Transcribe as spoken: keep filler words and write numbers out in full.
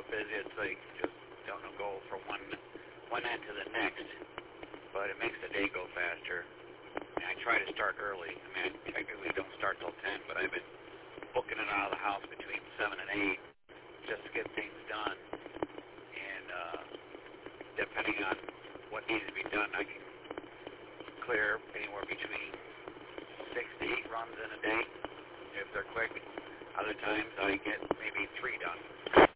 so busy, it's like just don't know, go from one one end to the next. But it makes the day go faster. And I try to start early. I mean, I technically don't start till ten, but I've been booking it out of the house between seven and eight just to get things done. And uh, depending on what needs to be done, I can clear anywhere between six to eight runs in a day if they're quick. Other times I get maybe three done.